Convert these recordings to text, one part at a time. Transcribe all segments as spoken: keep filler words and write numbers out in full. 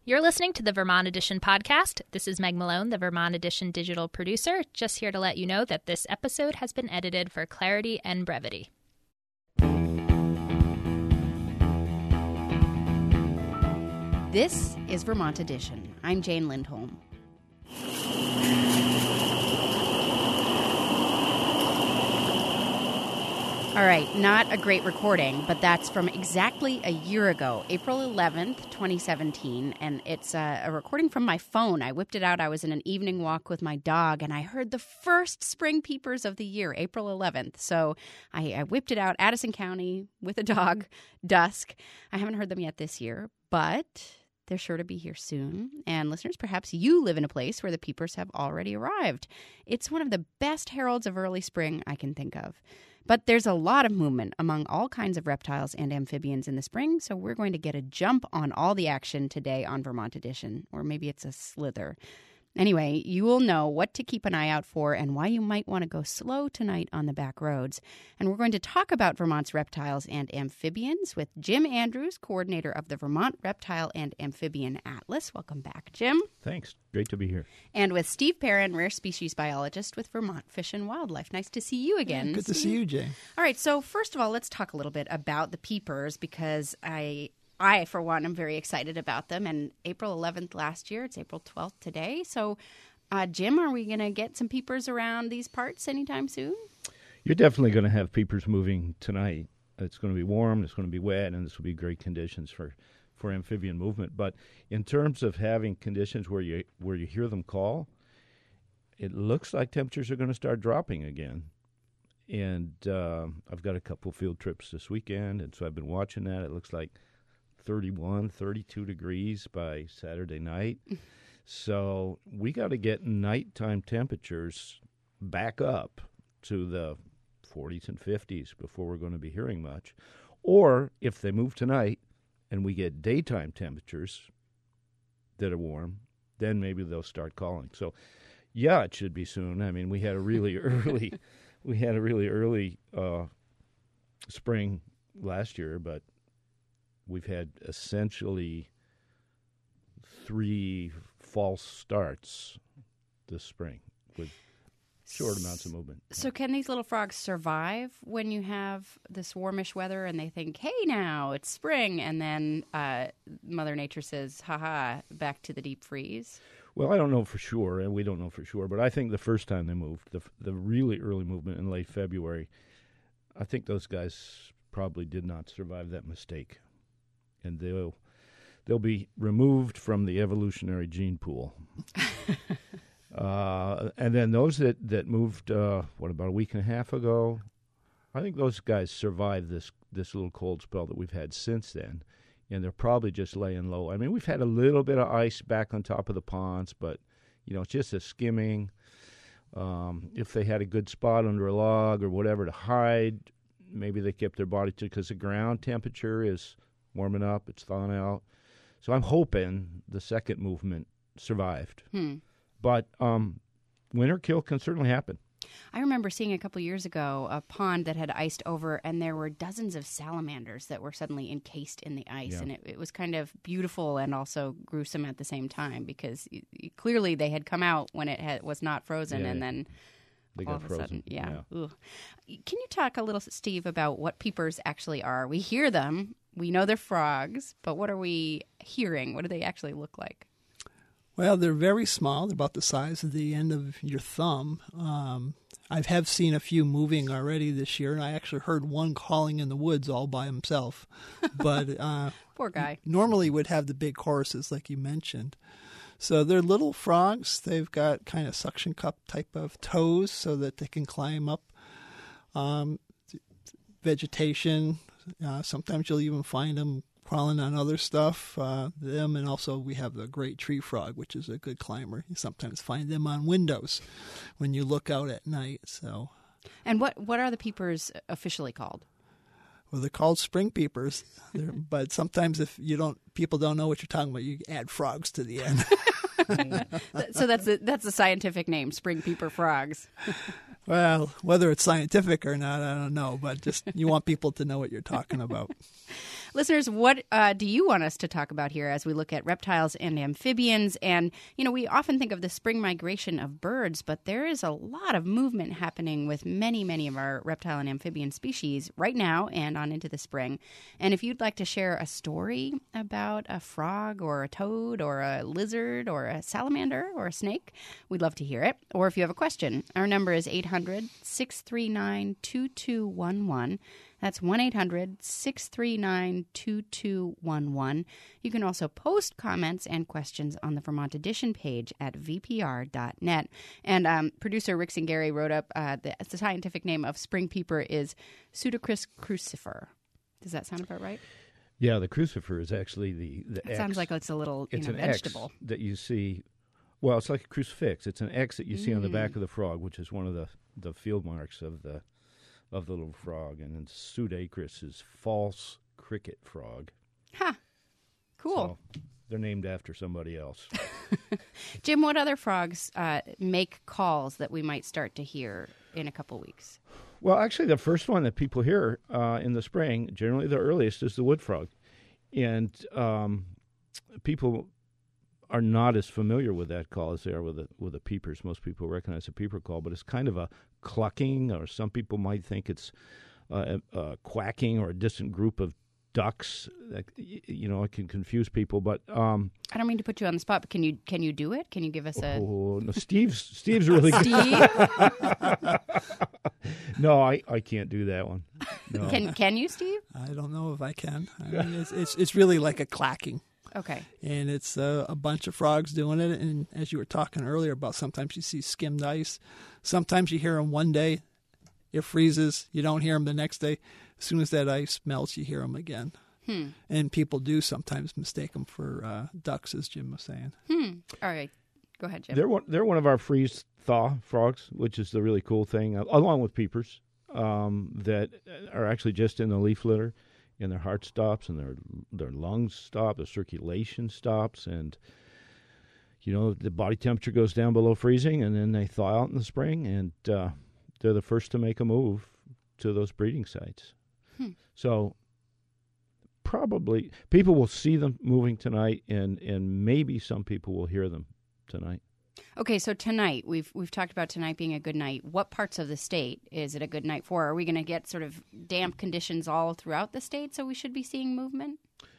You're listening to the Vermont Edition podcast. This is Meg Malone, the Vermont Edition digital producer, just here to let you know that this episode has been edited for clarity and brevity. This is Vermont Edition. I'm Jane Lindholm. All right, not a great recording, but that's from exactly a year ago, April eleventh, twenty seventeen, and it's a, a recording from my phone. I whipped it out. I was in an evening walk with my dog, and I heard the first spring peepers of the year, April eleventh. So I, I whipped it out, Addison County, with a dog, dusk. I haven't heard them yet this year, but they're sure to be here soon. And listeners, perhaps you live in a place where the peepers have already arrived. It's one of the best heralds of early spring I can think of. But there's a lot of movement among all kinds of reptiles and amphibians in the spring, so we're going to get a jump on all the action today on Vermont Edition, or maybe it's a slither. Anyway, you will know what to keep an eye out for and why you might want to go slow tonight on the back roads. And we're going to talk about Vermont's reptiles and amphibians with Jim Andrews, coordinator of the Vermont Reptile and Amphibian Atlas. Welcome back, Jim. Thanks. Great to be here. And with Steve Perrin, rare species biologist with Vermont Fish and Wildlife. Nice to see you again. Yeah, good Steve. to see you, Jay. All right, so first of all, let's talk a little bit about the peepers because I... I, for one, am very excited about them. And April eleventh last year, it's April twelfth today. So, uh, Jim, are we going to get some peepers around these parts anytime soon? You're definitely going to have peepers moving tonight. It's going to be warm, it's going to be wet, and this will be great conditions for, for amphibian movement. But in terms of having conditions where you where you hear them call, it looks like temperatures are going to start dropping again. And uh, I've got a couple field trips this weekend, and so I've been watching that. It looks like thirty-one, thirty-two degrees by Saturday night. So we got to get nighttime temperatures back up to the forties and fifties before we're going to be hearing much. Or if they move tonight and we get daytime temperatures that are warm, then maybe they'll start calling. So yeah, it should be soon. I mean, we had a really early we had a really early uh, spring last year, but we've had essentially three false starts this spring with short amounts of movement. So can these little frogs survive when you have this warmish weather and they think, hey, now it's spring, and then uh, Mother Nature says, ha-ha, back to the deep freeze? Well, I don't know for sure, and we don't know for sure, but I think the first time they moved, the, the really early movement in late February, I think those guys probably did not survive that mistake. And they'll they'll be removed from the evolutionary gene pool. uh, and then those that, that moved, uh, what, about a week and a half ago, I think those guys survived this, this little cold spell that we've had since then. And they're probably just laying low. I mean, we've had a little bit of ice back on top of the ponds, but, you know, it's just a skimming. Um, if they had a good spot under a log or whatever to hide, maybe they kept their body to, because the ground temperature is warming up, it's thawing out. So I'm hoping the second movement survived. Hmm. But um, winter kill can certainly happen. I remember seeing a couple years ago a pond that had iced over, and there were dozens of salamanders that were suddenly encased in the ice. Yeah. And it, it was kind of beautiful and also gruesome at the same time because y- y- clearly they had come out when it had, was not frozen, Yeah, and then They all got of frozen. a sudden, yeah. yeah. Ooh. Can you talk a little, Steve, about what peepers actually are? We hear them. We know they're frogs, but what are we hearing? What do they actually look like? Well, they're very small. They're about the size of the end of your thumb. Um, I have seen a few moving already this year, and I actually heard one calling in the woods all by himself. But uh, Poor guy. Normally would have the big choruses like you mentioned. So they're little frogs. They've got kind of suction cup type of toes so that they can climb up um, vegetation. Uh, sometimes you'll even find them crawling on other stuff. Uh, them and also we have the great tree frog, which is a good climber. You sometimes find them on windows when you look out at night. So, and what what are the peepers officially called? Well, they're called spring peepers, they're, but sometimes if you don't, people don't know what you're talking about, you add frogs to the end. So that's the, that's the scientific name, spring peeper frogs. Well, whether it's scientific or not, I don't know, but just you want people to know what you're talking about. Listeners, what uh, do you want us to talk about here as we look at reptiles and amphibians? And, you know, we often think of the spring migration of birds, but there is a lot of movement happening with many, many of our reptile and amphibian species right now and on into the spring. And if you'd like to share a story about a frog or a toad or a lizard or a salamander or a snake, we'd love to hear it. Or if you have a question, our number is eight hundred, six three nine, two two one one. That's one eight hundred, six three nine, two two one one. You can also post comments and questions on the Vermont Edition page at v p r dot net. And um, producer Rick Zingari wrote up uh, the, the scientific name of spring peeper is Pseudocris crucifer. Does that sound about right? Yeah, the crucifer is actually the, the It X. sounds like it's a little you It's know, an vegetable. X that you see. Well, it's like a crucifix. It's an X that you see mm. on the back of the frog, which is one of the, the field marks of the of the little frog. And then Pseudocris is false cricket frog. Huh. Cool. So they're named after somebody else. Jim, what other frogs uh, make calls that we might start to hear in a couple weeks? Well, actually, the first one that people hear uh, in the spring, generally the earliest, is the wood frog. And um, people are not as familiar with that call as they are with the, with the peepers. Most people recognize the peeper call, but it's kind of a clucking, or some people might think it's uh, a, a quacking or a distant group of ducks. That, you know, it can confuse people, but um, I don't mean to put you on the spot, but can you can you do it? Can you give us a? Oh, no, Steve's Steve's really good. Steve? No, I, I can't do that one. No. Can Can you, Steve? I don't know if I can. I mean, it's, it's it's really like a clacking. Okay. And it's uh, a bunch of frogs doing it. And as you were talking earlier about, sometimes you see skimmed ice. Sometimes you hear them one day, it freezes. You don't hear them the next day. As soon as that ice melts, you hear them again. Hmm. And people do sometimes mistake them for uh, ducks, as Jim was saying. Hmm. All right. Go ahead, Jim. They're one, they're one of our freeze-thaw frogs, which is the really cool thing, uh, along with peepers, um, that are actually just in the leaf litter. And their heart stops, and their their lungs stop, their circulation stops, and you know the body temperature goes down below freezing, and then they thaw out in the spring, and uh, they're the first to make a move to those breeding sites. Hmm. So probably people will see them moving tonight, and, and maybe some people will hear them tonight. Okay, so tonight, we've we've talked about tonight being a good night. What parts of the state is it a good night for? Are we going to get sort of damp conditions all throughout the state, so we should be seeing movement?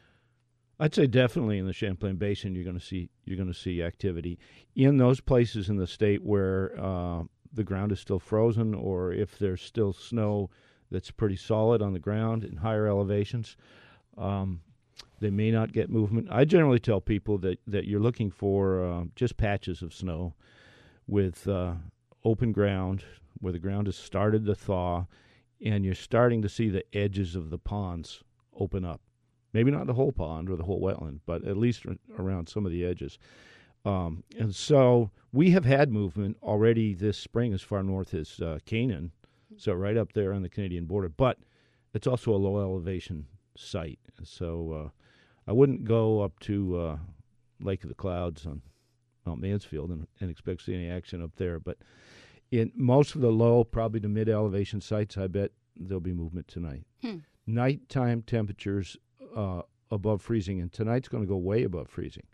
I'd say definitely in the Champlain Basin, you're going to see you're going to see activity in those places in the state where uh, the ground is still frozen, or if there's still snow that's pretty solid on the ground in higher elevations. Um, They may not get movement. I generally tell people that, that you're looking for uh, just patches of snow with uh, open ground where the ground has started to thaw, and you're starting to see the edges of the ponds open up. Maybe not the whole pond or the whole wetland, but at least around some of the edges. Um, and so we have had movement already this spring as far north as uh, Canaan, so right up there on the Canadian border. But it's also a low elevation site, so uh, I wouldn't go up to uh, Lake of the Clouds on Mount Mansfield and, and expect to see any action up there. But in most of the low, probably the mid-elevation sites, I bet there'll be movement tonight. Hmm. Nighttime temperatures uh, above freezing, and tonight's going to go way above freezing.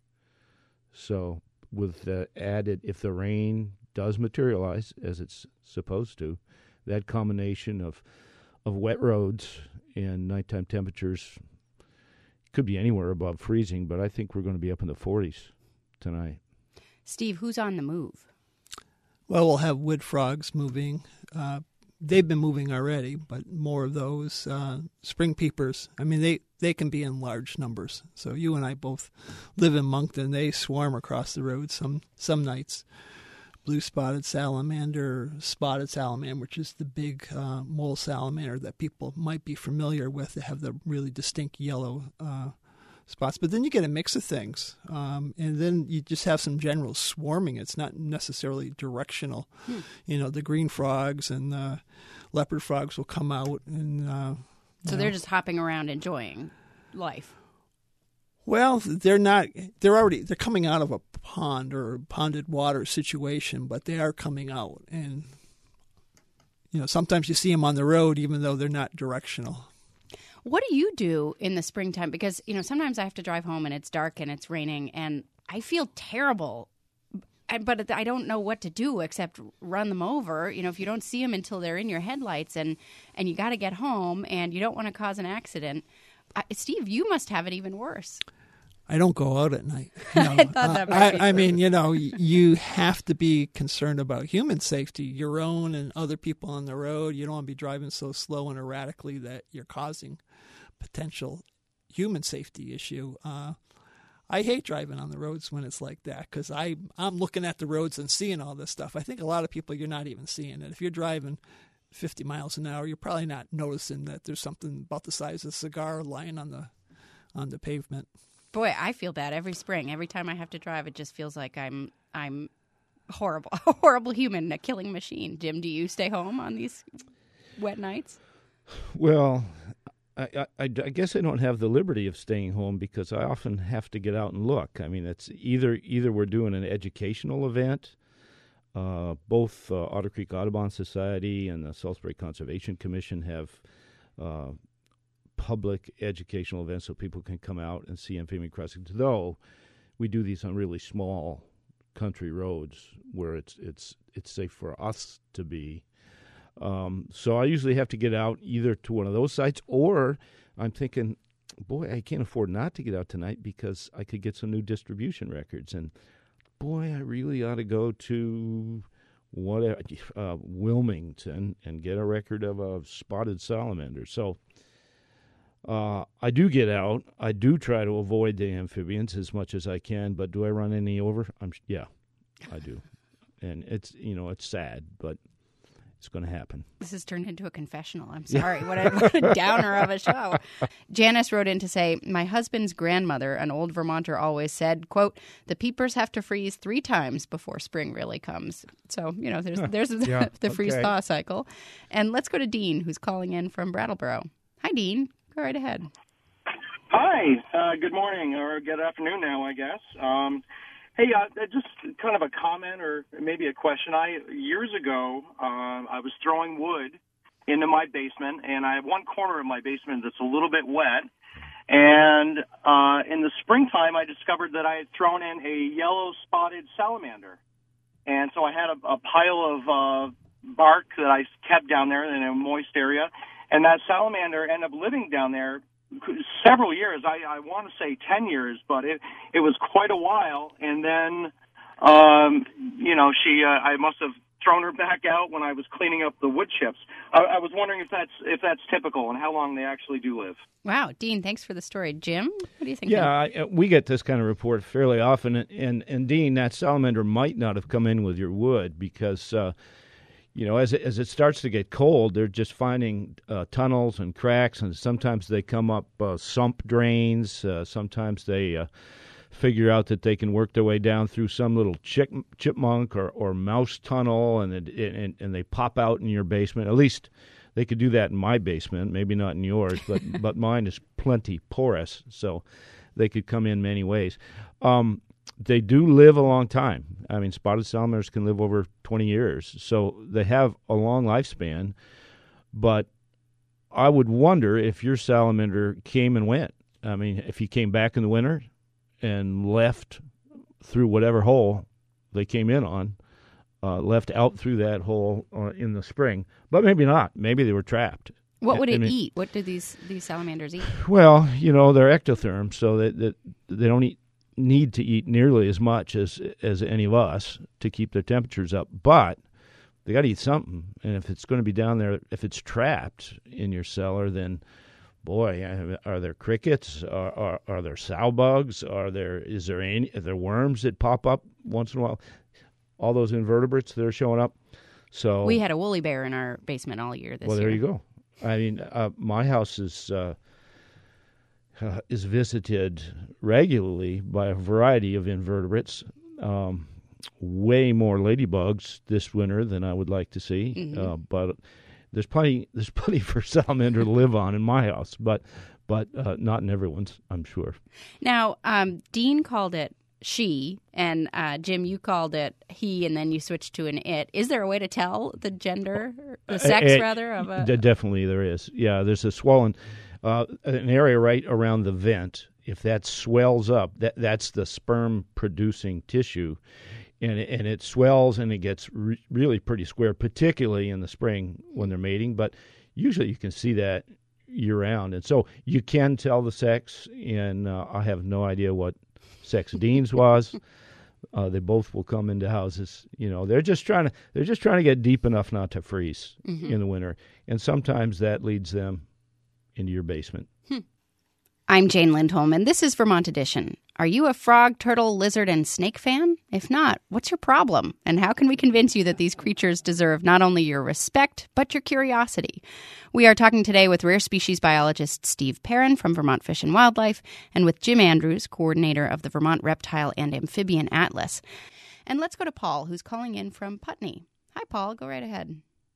So with the added, if the rain does materialize, as it's supposed to, that combination of of wet roads and nighttime temperatures could be anywhere above freezing, but I think we're going to be up in the forties tonight. Steve, who's on the move? Well, we'll have wood frogs moving. Uh, they've been moving already, but more of those. Uh, spring peepers, I mean, they, they can be in large numbers. So you and I both live in Moncton. They swarm across the road some, some nights. Blue-spotted salamander, spotted salamander, which is the big uh, mole salamander that people might be familiar with. They have the really distinct yellow uh, spots. But then you get a mix of things, um, and then you just have some general swarming. It's not necessarily directional. Hmm. You know, the green frogs and the leopard frogs will come out. and uh, So know. they're just hopping around enjoying life. Well, they're not. They're already. They're coming out of a pond or a ponded water situation, but they are coming out, and you know sometimes you see them on the road, even though they're not directional. What do you do in the springtime? Because, you know, sometimes I have to drive home and it's dark and it's raining and I feel terrible. But I don't know what to do except run them over. You know, if you don't see them until they're in your headlights and, and you got to get home and you don't want to cause an accident. Uh, Steve, you must have it even worse. I don't go out at night. You know, I thought that uh, might be I, I true. mean, you know, you have to be concerned about human safety, your own and other people on the road. You don't want to be driving so slow and erratically that you're causing potential human safety issue. Uh, I hate driving on the roads when it's like that because I'm looking at the roads and seeing all this stuff. I think a lot of people, you're not even seeing it. If you're driving fifty miles an hour, you're probably not noticing that there's something about the size of a cigar lying on the on the pavement. Boy, I feel that every spring. Every time I have to drive, it just feels like I'm I'm horrible, a horrible human, a killing machine. Jim, do you stay home on these wet nights? Well, I, I, I guess I don't have the liberty of staying home because I often have to get out and look. I mean, it's either either we're doing an educational event. Uh, both uh, Otter Creek Audubon Society and the Salisbury Conservation Commission have uh, public educational events so people can come out and see amphibian crossings. Though we do these on really small country roads where it's it's it's safe for us to be. Um, so I usually have to get out either to one of those sites or I'm thinking, boy, I can't afford not to get out tonight because I could get some new distribution records. And, boy, I really ought to go to whatever, uh, Wilmington and get a record of a spotted salamander. So uh, I do get out. I do try to avoid the amphibians as much as I can. But do I run any over? I'm Yeah, I do. And it's, you know, it's sad, but it's going to happen. This has turned into a confessional. I'm sorry. What a, what a downer of a show. Janice wrote in to say, my husband's grandmother, an old Vermonter, always said, quote, the peepers have to freeze three times before spring really comes. So, you know, there's there's Yeah, the freeze okay. thaw cycle. And let's go to Dean, who's calling in from Brattleboro. Hi, Dean. Go right ahead. Hi. Uh, good morning or good afternoon now, I guess. Um, Hey, uh, just kind of a comment or maybe a question. I years ago, uh, I was throwing wood into my basement, and I have one corner of my basement that's a little bit wet. And uh, in the springtime, I discovered that I had thrown in a yellow spotted salamander. And so I had a, a pile of uh, bark that I kept down there in a moist area, and that salamander ended up living down there several years. I, I want to say ten years, but it it was quite a while. And then, um, you know, she uh, I must have thrown her back out when I was cleaning up the wood chips. I, I was wondering if that's if that's typical and how long they actually do live. Wow, Dean, thanks for the story. Jim, what do you think? Yeah, I, we get this kind of report fairly often. And, and, and Dean, that salamander might not have come in with your wood because uh, you know, as it, as it starts to get cold, they're just finding uh, tunnels and cracks, and sometimes they come up uh, sump drains. Uh, sometimes they uh, figure out that they can work their way down through some little chip, chipmunk or, or mouse tunnel, and, it, and and they pop out in your basement. At least they could do that in my basement, maybe not in yours, but but mine is plenty porous, so they could come in many ways. Um, They do live a long time. I mean, spotted salamanders can live over twenty years, so they have a long lifespan. But I would wonder if your salamander came and went. I mean, if he came back in the winter and left through whatever hole they came in on, uh, left out through that hole uh, in the spring. But maybe not. Maybe they were trapped. What would I it mean, eat? What do these, these salamanders eat? Well, you know, they're ectotherms, so they, they, they don't eat. need to eat nearly as much as as any of us to keep their temperatures up, but they got to eat something. And if it's going to be down there, if it's trapped in your cellar, then boy, are there crickets? Are are, are there sow bugs? Are there is there any are there worms that pop up once in a while? All those invertebrates that are showing up. So We had a woolly bear in our basement all year this well, year. there you go. I mean, uh, my house is. Uh, Uh, is visited regularly by a variety of invertebrates, um, way more ladybugs this winter than I would like to see. Mm-hmm. Uh, but there's plenty there's plenty for salamander to live on in my house, but but uh, not in everyone's, I'm sure. Now, um, Dean called it she, and uh, Jim, you called it he, and then you switched to an it. Is there a way to tell the gender, the sex, Uh, rather, of a... d- definitely there is. Yeah, there's a swollen... uh, an area right around the vent, if that swells up, that that's the sperm-producing tissue, and it, and it swells and it gets re- really pretty square, particularly in the spring when they're mating. But usually you can see that year-round, and so you can tell the sex. And uh, I have no idea what sex Dean's was. Uh, they both will come into houses. You know, they're just trying to they're just trying to get deep enough not to freeze mm-hmm. in the winter, and sometimes that leads them into your basement. Hmm. I'm Jane Lindholm, and this is Vermont Edition. Are you a frog, turtle, lizard, and snake fan? If not, what's your problem? And how can we convince you that these creatures deserve not only your respect, but your curiosity? We are talking today with rare species biologist Steve Perrin from Vermont Fish and Wildlife, and with Jim Andrews, coordinator of the Vermont Reptile and Amphibian Atlas. And let's go to Paul, who's calling in from Putney. Hi, Paul. Go right ahead.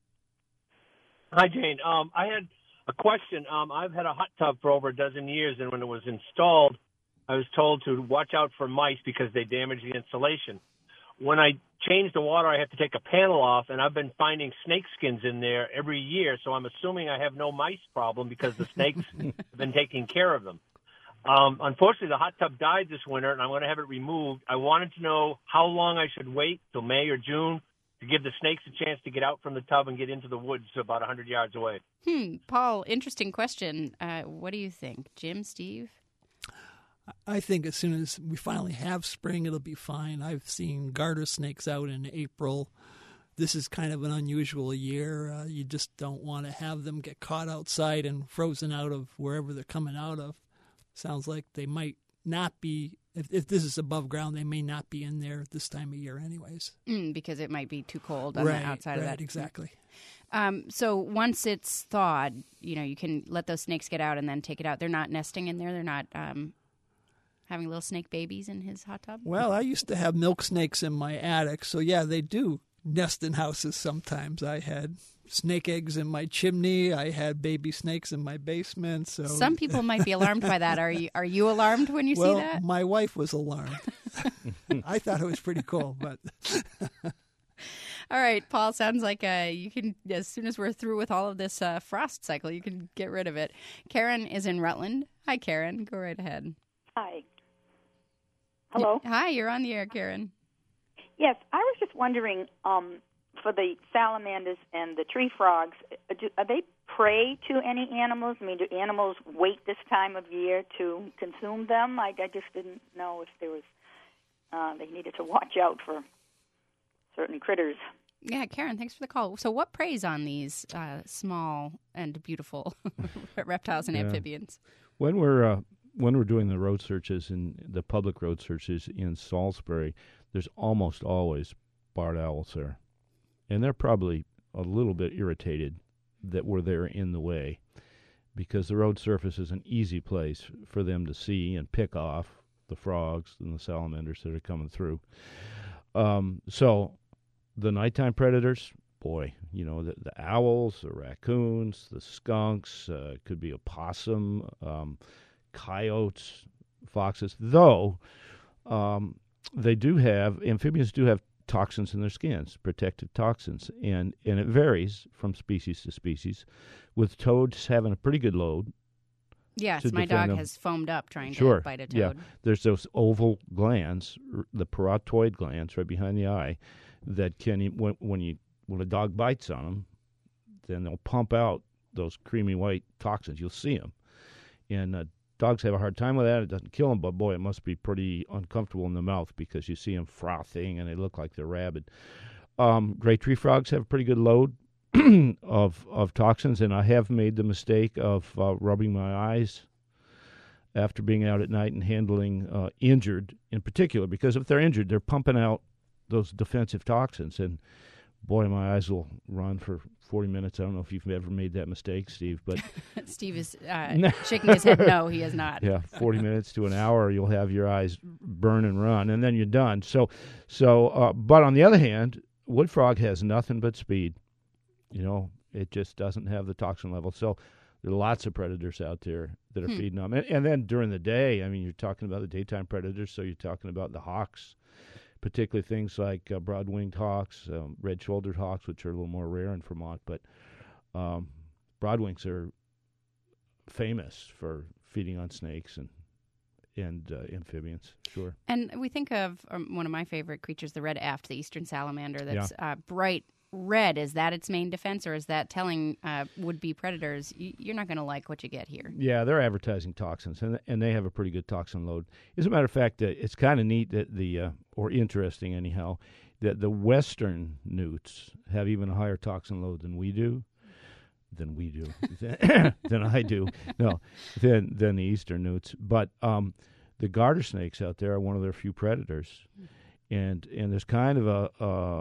Hi, Jane. Um, I had a question. Um, I've had a hot tub for over a dozen years, and when it was installed, I was told to watch out for mice because they damage the insulation. When I change the water, I have to take a panel off, and I've been finding snake skins in there every year, so I'm assuming I have no mice problem because the snakes have been taking care of them. Um, unfortunately, the hot tub died this winter, and I'm going to have it removed. I wanted to know how long I should wait, till May or June, to give the snakes a chance to get out from the tub and get into the woods about one hundred yards away. Hmm, Paul, interesting question. Uh, what do you think? Jim, Steve? I think as soon as we finally have spring, it'll be fine. I've seen garter snakes out in April. This is kind of an unusual year. Uh, you just don't want to have them get caught outside and frozen out of wherever they're coming out of. Sounds like they might not be, if, if this is above ground, they may not be in there this time of year anyways. Mm, because it might be too cold on right, the outside right, of that. Exactly. Um, so once it's thawed, you know, you can let those snakes get out and then take it out. They're not nesting in there. They're not um, having little snake babies in his hot tub. Well, I used to have milk snakes in my attic. So, yeah, they do nest in houses sometimes. I had snake eggs in my chimney. I had baby snakes in my basement. So some people might be alarmed by that. Are you Are you alarmed when you well, see that? My wife was alarmed. I thought it was pretty cool, but... All right, Paul, sounds like uh, you can, as soon as we're through with all of this uh, frost cycle, you can get rid of it. Karen is in Rutland. Hi, Karen. Go right ahead. Hi. Hello. Y- Hi, you're on the air, Karen. Yes, I was just wondering, um, for the salamanders and the tree frogs, do, are they prey to any animals? I mean, do animals wait this time of year to consume them? I, I just didn't know if there was, uh, they needed to watch out for certain critters. Yeah, Karen, thanks for the call. So what preys on these uh, small and beautiful reptiles and yeah. amphibians? When we're uh, when we're doing the road searches and the public road searches in Salisbury, there's almost always barred owls there. And they're probably a little bit irritated that we're there in the way because the road surface is an easy place for them to see and pick off the frogs and the salamanders that are coming through. Um, so the nighttime predators, boy, you know, the, the owls, the raccoons, the skunks, uh, could be a possum, um, coyotes, foxes, though um, they do have, amphibians do have toxins in their skins, protective toxins, and, and it varies from species to species, with toads having a pretty good load. Yes, my dog them. has foamed up trying sure. to bite a toad. Yeah, there's those oval glands, r- the parotoid glands right behind the eye, that can, when, when you when a dog bites on them, then they'll pump out those creamy white toxins. You'll see them, and uh, dogs have a hard time with that. It doesn't kill them, but boy, it must be pretty uncomfortable in the mouth because you see them frothing and they look like they're rabid. Um, gray tree frogs have a pretty good load of of toxins, and I have made the mistake of uh, rubbing my eyes after being out at night and handling uh, injured in particular, because if they're injured, they're pumping out those defensive toxins, and boy, my eyes will run for forty minutes. I don't know if you've ever made that mistake, Steve, but Steve is uh, shaking his head. No, he has not. Yeah, forty minutes to an hour, you'll have your eyes burn and run, and then you're done. So, so, uh, but on the other hand, wood frog has nothing but speed. You know, it just doesn't have the toxin level. So there are lots of predators out there that are hmm. feeding them. And, and then during the day, I mean, you're talking about the daytime predators, so you're talking about the hawks, particularly things like uh, broad-winged hawks, um, red-shouldered hawks, which are a little more rare in Vermont. But um, broadwings are famous for feeding on snakes and and uh, amphibians. Sure. And we think of um, one of my favorite creatures, the red aft, the eastern salamander. That's Yeah. uh, bright red. Is that its main defense, or is that telling uh, would-be predators, you're not going to like what you get here? Yeah, they're advertising toxins, and and they have a pretty good toxin load. As a matter of fact, uh, it's kind of neat that the uh, or interesting anyhow that the western newts have even a higher toxin load than we do. Than we do, than I do, no, than than the eastern newts. But um, the garter snakes out there are one of their few predators, and and there's kind of a,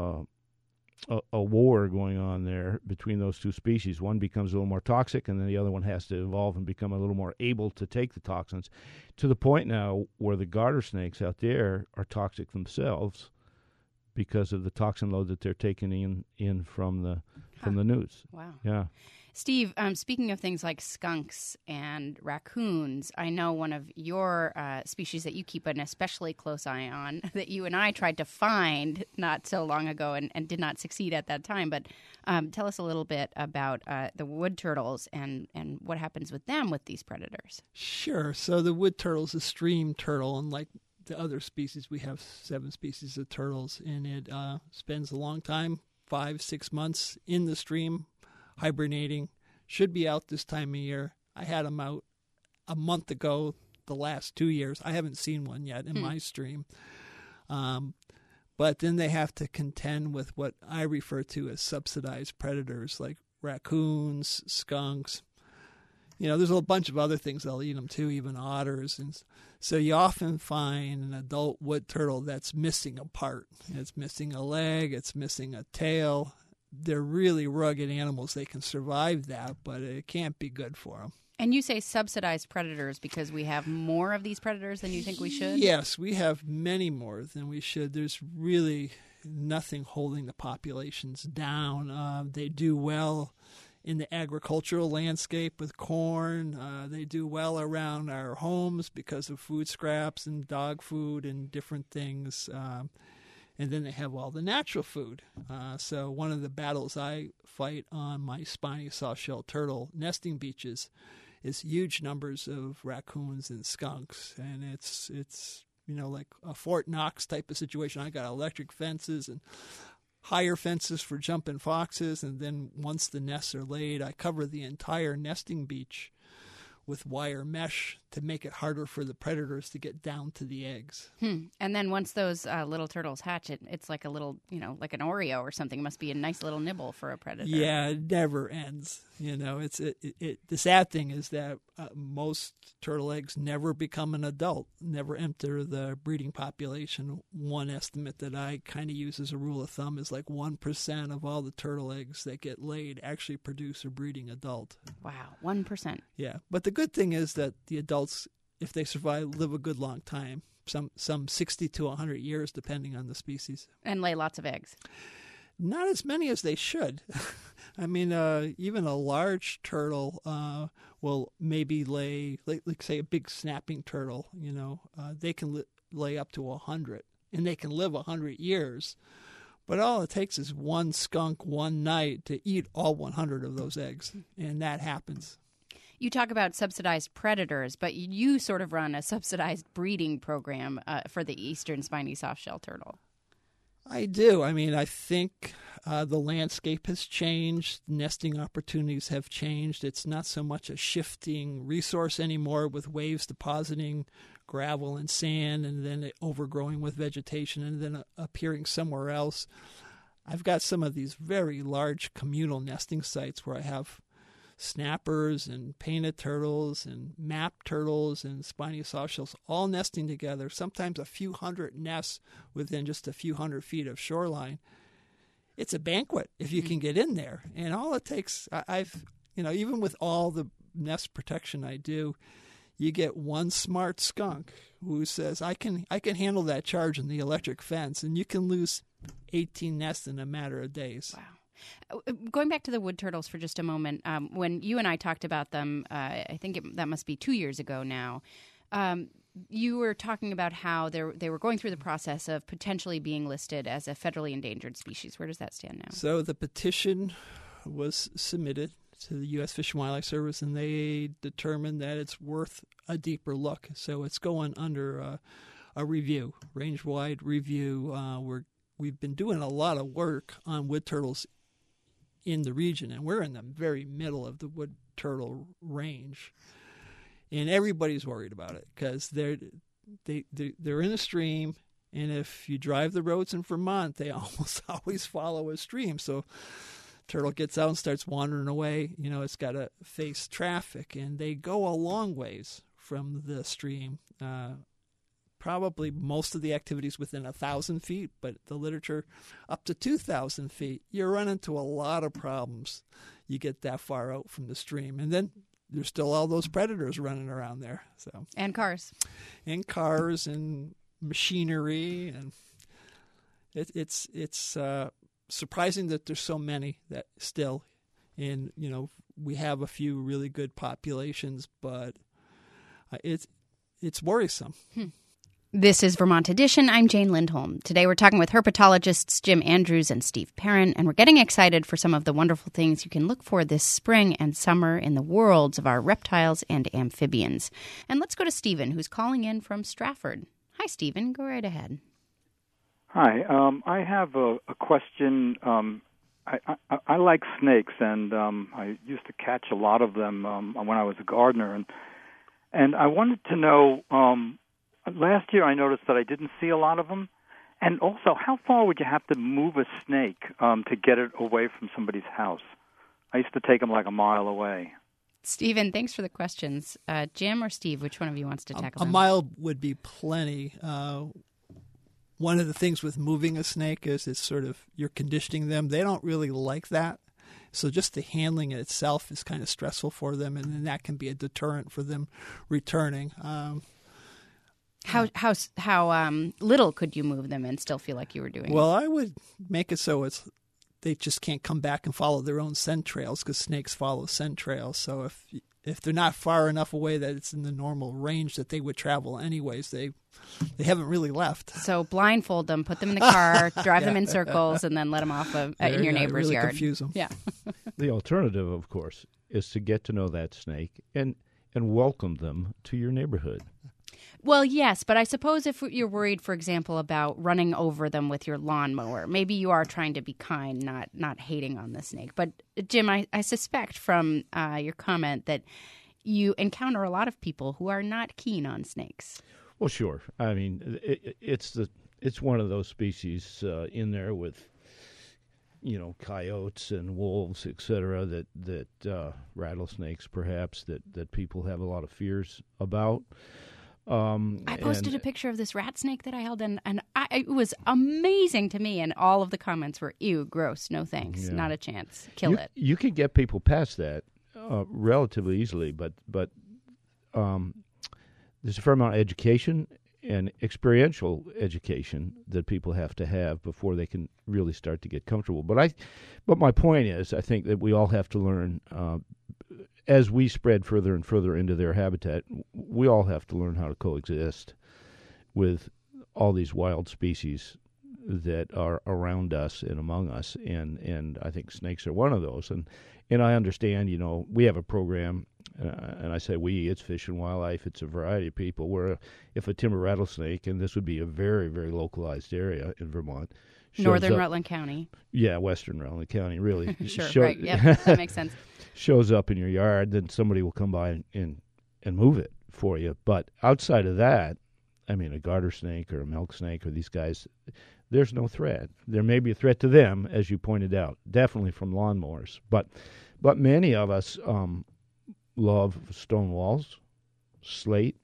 a a war going on there between those two species. One becomes a little more toxic, and then the other one has to evolve and become a little more able to take the toxins, to the point now where the garter snakes out there are toxic themselves because of the toxin load that they're taking in in from the from Huh. the newts. Wow. Yeah. Steve, um, speaking of things like skunks and raccoons, I know one of your uh, species that you keep an especially close eye on that you and I tried to find not so long ago and, and did not succeed at that time. But um, tell us a little bit about uh, the wood turtles and, and what happens with them with these predators. Sure. So the wood turtle is a stream turtle, unlike the other species. We have seven species of turtles, and it uh, spends a long time, five, six months in the stream, hibernating. Should be out this time of year. I had them out a month ago. The last two years, I haven't seen one yet in Hmm. my stream. Um, but then they have to contend with what I refer to as subsidized predators like raccoons, skunks. You know, there's a bunch of other things that'll eat them too, even otters. And so you often find an adult wood turtle that's missing a part. It's missing a leg. It's missing a tail. They're really rugged animals. They can survive that, but it can't be good for them. And you say subsidized predators because we have more of these predators than you think we should? Yes, we have many more than we should. There's really nothing holding the populations down. Uh, they do well in the agricultural landscape with corn. Uh, they do well around our homes because of food scraps and dog food and different things. Um, and then they have all the natural food. Uh, so one of the battles I fight on my spiny soft-shell turtle nesting beaches is huge numbers of raccoons and skunks. And it's, it's you know, like a Fort Knox type of situation. I got electric fences and higher fences for jumping foxes, and then once the nests are laid, I cover the entire nesting beach with wire mesh to make it harder for the predators to get down to the eggs. Hmm. And then once those uh, little turtles hatch, it, it's like a little, you know, like an Oreo or something. It must be a nice little nibble for a predator. Yeah, it never ends. You know, it's it, it, it the sad thing is that uh, most turtle eggs never become an adult, never enter the breeding population. One estimate that I kind of use as a rule of thumb is like one percent of all the turtle eggs that get laid actually produce a breeding adult. Wow, one percent. Yeah, but the good thing is that the adults, if they survive, live a good long time, some some sixty to one hundred years, depending on the species. And lay lots of eggs. Not as many as they should. I mean, uh, even a large turtle uh, will maybe lay, like, like say a big snapping turtle, you know, uh, they can li- lay up to one hundred, and they can live one hundred years. But all it takes is one skunk one night to eat all one hundred of those eggs, and that happens. You talk about subsidized predators, but you sort of run a subsidized breeding program uh, for the eastern spiny softshell turtle. I do. I mean, I think uh, the landscape has changed. Nesting opportunities have changed. It's not so much a shifting resource anymore with waves depositing gravel and sand and then it overgrowing with vegetation and then uh, appearing somewhere else. I've got some of these very large communal nesting sites where I have snappers and painted turtles and map turtles and spiny sawshells all nesting together, sometimes a few hundred nests within just a few hundred feet of shoreline. It's a banquet if you can get in there. And all it takes, I, I've, you know, even with all the nest protection I do, you get one smart skunk who says, I can I can handle that charge in the electric fence, and you can lose eighteen nests in a matter of days. Wow. Going back to the wood turtles for just a moment, um, when you and I talked about them, uh, I think it, that must be two years ago now, um, you were talking about how they they were going through the process of potentially being listed as a federally endangered species. Where does that stand now? So the petition was submitted to the U S Fish and Wildlife Service, and they determined that it's worth a deeper look. So it's going under uh, a review, range-wide review. Uh, we're we've been doing a lot of work on wood turtles in the region, and we're in the very middle of the wood turtle range, and everybody's worried about it because they're they they they're in a stream, and if you drive the roads in Vermont, they almost always follow a stream. So turtle gets out and starts wandering away. You know, it's got to face traffic, and they go a long ways from the stream. Uh, probably most of the activities within a thousand feet, but the literature up to two thousand feet. You run into a lot of problems. You get that far out from the stream, and then there's still all those predators running around there. So and cars, and cars, and machinery, and it, it's it's uh, surprising that there's so many that still. And you know, we have a few really good populations, but uh, it's it's worrisome. Hmm. This is Vermont Edition. I'm Jane Lindholm. Today we're talking with herpetologists Jim Andrews and Steve Perrin, and we're getting excited for some of the wonderful things you can look for this spring and summer in the worlds of our reptiles and amphibians. And let's go to Stephen, who's calling in from Stratford. Hi, Stephen. Go right ahead. Hi. Um, I have a, a question. Um, I, I, I like snakes, and um, I used to catch a lot of them um, when I was a gardener. And, and I wanted to know... Um, Last year, I noticed that I didn't see a lot of them. And also, how far would you have to move a snake um, to get it away from somebody's house? I used to take them like a mile away. Stephen, thanks for the questions. Uh, Jim or Steve, which one of you wants to tackle A, a them? mile would be plenty. Uh, one of the things with moving a snake is it's sort of you're conditioning them. They don't really like that. So just the handling it itself is kind of stressful for them, and then that can be a deterrent for them returning. Um How how how um, little could you move them and still feel like you were doing Well, it? I would make it so it's they just can't come back and follow their own scent trails because snakes follow scent trails. So if if they're not far enough away that it's in the normal range that they would travel anyways, they they haven't really left. So blindfold them, put them in the car, drive yeah. them in circles, and then let them off of, uh, in your yeah, neighbor's really yard. Confuse them. Yeah. The alternative, of course, is to get to know that snake and and welcome them to your neighborhood. Well, yes, but I suppose if you're worried, for example, about running over them with your lawnmower, maybe you are trying to be kind, not not hating on the snake. But, Jim, I, I suspect from uh, your comment that you encounter a lot of people who are not keen on snakes. Well, sure. I mean, it, it's the it's one of those species uh, in there with, you know, coyotes and wolves, et cetera, that, that uh, rattlesnakes, perhaps, that, that people have a lot of fears about. Um, I posted and, a picture of this rat snake that I held, and, and I, it was amazing to me, and all of the comments were, ew, gross, no thanks, Yeah. not a chance, kill you, it. You can get people past that uh, relatively easily, but, but um, there's a fair amount of education and experiential education that people have to have before they can really start to get comfortable. But I, but my point is, I think that we all have to learn uh, as we spread further and further into their habitat, we all have to learn how to coexist with all these wild species that are around us and among us, and, and I think snakes are one of those. And and I understand, you know, we have a program, uh, and I say we, it's Fish and Wildlife, it's a variety of people, where if a timber rattlesnake, and this would be a very, very localized area in Vermont, Northern up, Rutland County. Yeah, Western Rutland County, really. Sure, show, right, yep, that makes sense. Shows up in your yard, then somebody will come by and, and, and move it for you. But outside of that, I mean, a garter snake or a milk snake or these guys, there's no threat. There may be a threat to them, as you pointed out, definitely from lawnmowers. But but many of us um, love stone walls, slate,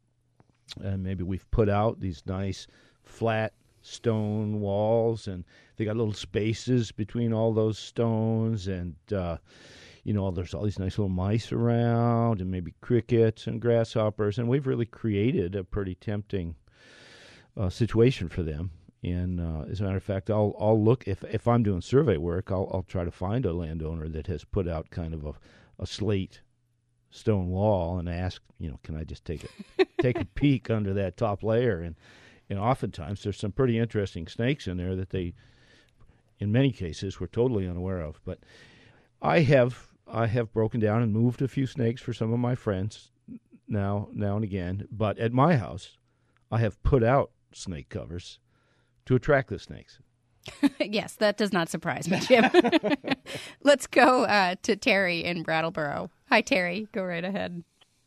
and maybe we've put out these nice flat stone walls, and they got little spaces between all those stones, and uh, you know, there's all these nice little mice around, and maybe crickets and grasshoppers, and we've really created a pretty tempting uh, situation for them. And uh, as a matter of fact, I'll I'll look if if I'm doing survey work, I'll I'll try to find a landowner that has put out kind of a, a slate stone wall and ask, you know, can I just take a take a peek under that top layer? And and oftentimes there's some pretty interesting snakes in there that they, in many cases, were totally unaware of. But I have I have broken down and moved a few snakes for some of my friends now, now and again. But at my house, I have put out snake covers to attract the snakes. Yes, that does not surprise me, Jim. Let's go uh, to Terry in Brattleboro. Hi, Terry. Go right ahead.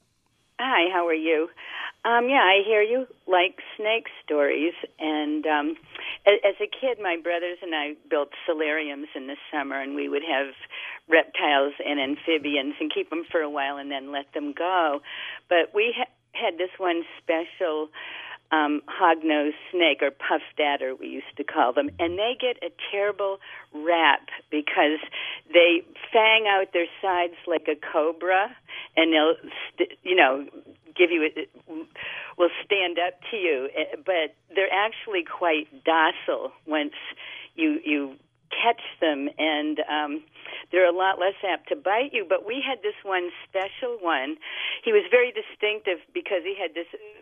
Hi, how are you? Um, yeah, I hear you like snake stories. And um, as a kid, my brothers and I built solariums in the summer, and we would have reptiles and amphibians and keep them for a while and then let them go. But we ha- had this one special um, hog-nosed snake, or puffed adder, we used to call them, and they get a terrible rap because they fang out their sides like a cobra, and they'll, st- you know, give you, a, will stand up to you, but they're actually quite docile once you you catch them, and um, they're a lot less apt to bite you. But we had this one special one. He was very distinctive because he had this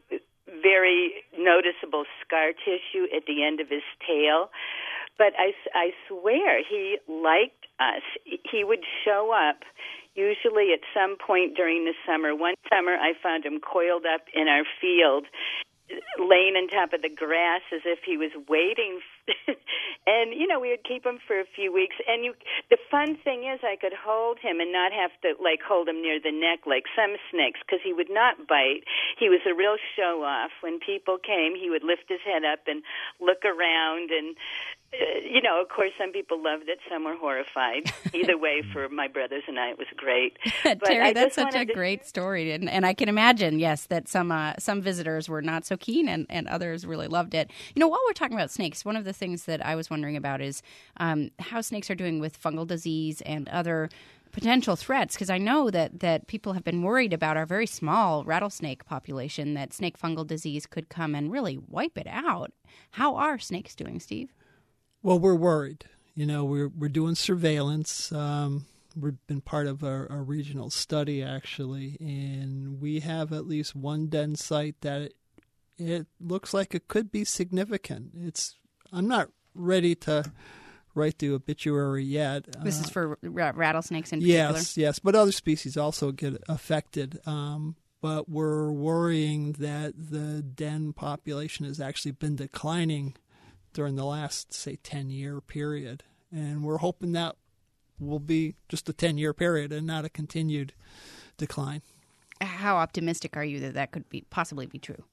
very noticeable scar tissue at the end of his tail. But I, I swear he liked us. He would show up usually at some point during the summer. One summer I found him coiled up in our field, laying on top of the grass as if he was waiting. And, you know, we would keep him for a few weeks. And you, the fun thing is I could hold him and not have to, like, hold him near the neck like some snakes, because he would not bite. He was a real show-off. When people came, he would lift his head up and look around. And, uh, you know, of course, some people loved it. Some were horrified. Either way, for my brothers and I, it was great. But Terry, I that's such a to... great story. And, and I can imagine, yes, that some uh, some visitors were not so keen and, and others really loved it. You know, while we're talking about snakes, one of the things that I was wondering about is um, how snakes are doing with fungal disease and other potential threats, because I know that, that people have been worried about our very small rattlesnake population, that snake fungal disease could come and really wipe it out. How are snakes doing, Steve? Well, we're worried. You know, we're we're doing surveillance. Um, we've been part of a, a regional study, actually, and we have at least one den site that it, it looks like it could be significant. It's I'm not ready to write the obituary yet. This uh, is for r- rattlesnakes in particular? Yes, yes, but other species also get affected. Um, but we're worrying that the den population has actually been declining during the last, say, ten-year period. And we're hoping that will be just a ten-year period and not a continued decline. How optimistic are you that that could be possibly be true?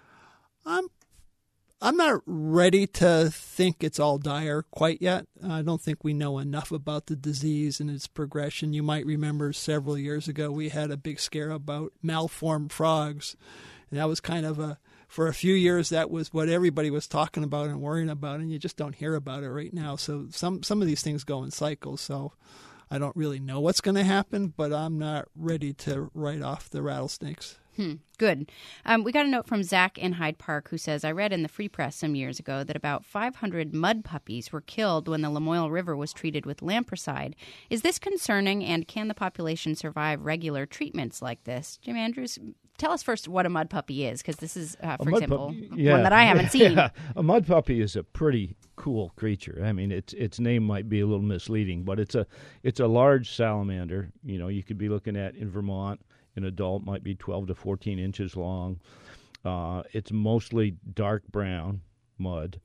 I'm I'm not ready to think it's all dire quite yet. I don't think we know enough about the disease and its progression. You might remember several years ago we had a big scare about malformed frogs. And that was kind of a, for a few years, that was what everybody was talking about and worrying about, and you just don't hear about it right now. So some, some of these things go in cycles, so I don't really know what's going to happen, but I'm not ready to write off the rattlesnakes. Hmm, good. Um, we got a note from Zach in Hyde Park who says, I read in the Free Press some years ago that about five hundred mud puppies were killed when the Lamoille River was treated with lampricide. Is this concerning, and can the population survive regular treatments like this? Jim Andrews, tell us first what a mud puppy is, because this is, uh, for example, puppy, yeah. one that I haven't seen. Yeah. A mud puppy is a pretty cool creature. I mean, its its name might be a little misleading, but it's a it's a large salamander. You know, you could be looking at in Vermont. An adult might be twelve to fourteen inches long. Uh, it's mostly dark brown mud.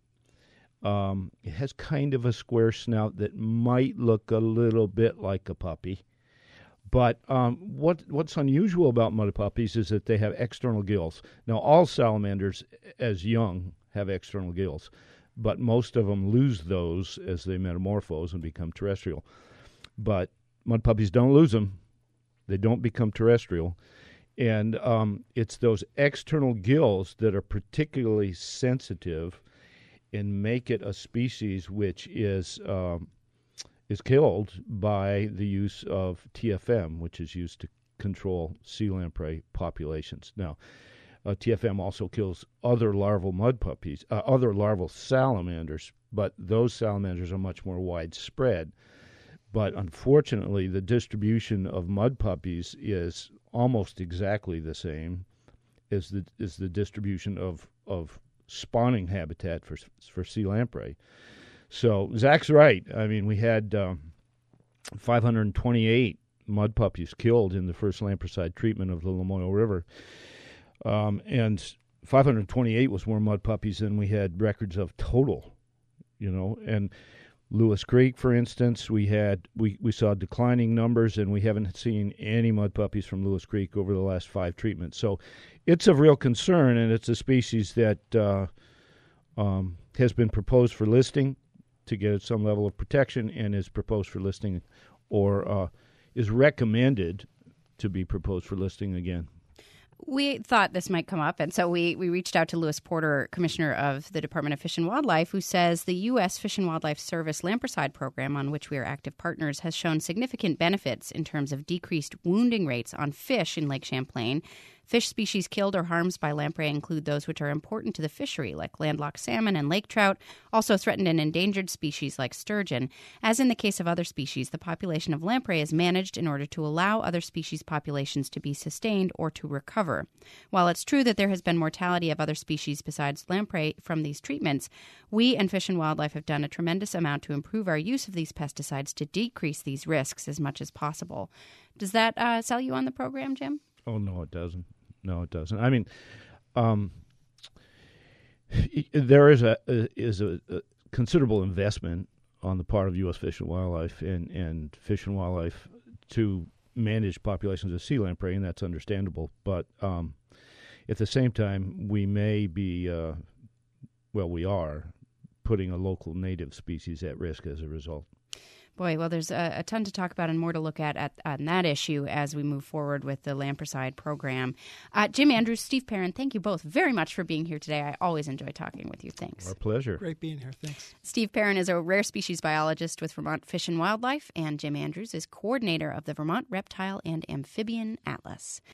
Um, it has kind of a square snout that might look a little bit like a puppy. But um, what what's unusual about mud puppies is that they have external gills. Now, all salamanders, as young, have external gills, but most of them lose those as they metamorphose and become terrestrial. But mud puppies don't lose them. They don't become terrestrial. And um, it's those external gills that are particularly sensitive and make it a species which is um, is killed by the use of T F M, which is used to control sea lamprey populations. Now, uh, T F M also kills other larval mud puppies, uh, other larval salamanders, but those salamanders are much more widespread. But unfortunately, the distribution of mud puppies is almost exactly the same as the as the distribution of of spawning habitat for for sea lamprey. So Zach's right. I mean, we had um, five hundred twenty-eight mud puppies killed in the first lampricide treatment of the Lamoille River. Um, and five hundred twenty-eight was more mud puppies than we had records of total, you know. And Lewis Creek, for instance, we had we, we saw declining numbers, and we haven't seen any mud puppies from Lewis Creek over the last five treatments. So it's of real concern, and it's a species that uh, um, has been proposed for listing to get some level of protection, and is proposed for listing or uh, is recommended to be proposed for listing again. We thought this might come up, and so we, we reached out to Lewis Porter, Commissioner of the Department of Fish and Wildlife, who says the U S Fish and Wildlife Service Lampricide Program, on which we are active partners, has shown significant benefits in terms of decreased wounding rates on fish in Lake Champlain. Fish species killed or harmed by lamprey include those which are important to the fishery, like landlocked salmon and lake trout, also threatened and endangered species like sturgeon. As in the case of other species, the population of lamprey is managed in order to allow other species populations to be sustained or to recover. While it's true that there has been mortality of other species besides lamprey from these treatments, we and Fish and Wildlife have done a tremendous amount to improve our use of these pesticides to decrease these risks as much as possible. Does that uh, sell you on the program, Jim? Oh, no, it doesn't. No, it doesn't. I mean, um, there is a, a is a, a considerable investment on the part of U S Fish and Wildlife and, and Fish and Wildlife to manage populations of sea lamprey, and that's understandable. But um, at the same time, we may be, uh, well, we are putting a local native species at risk as a result. Boy, well, there's a, a ton to talk about and more to look at, at on that issue as we move forward with the Lampricide program. Uh, Jim Andrews, Steve Perrin, thank you both very much for being here today. I always enjoy talking with you. Thanks. Our pleasure. Great being here. Thanks. Steve Perrin is a rare species biologist with Vermont Fish and Wildlife, and Jim Andrews is coordinator of the Vermont Reptile and Amphibian Atlas.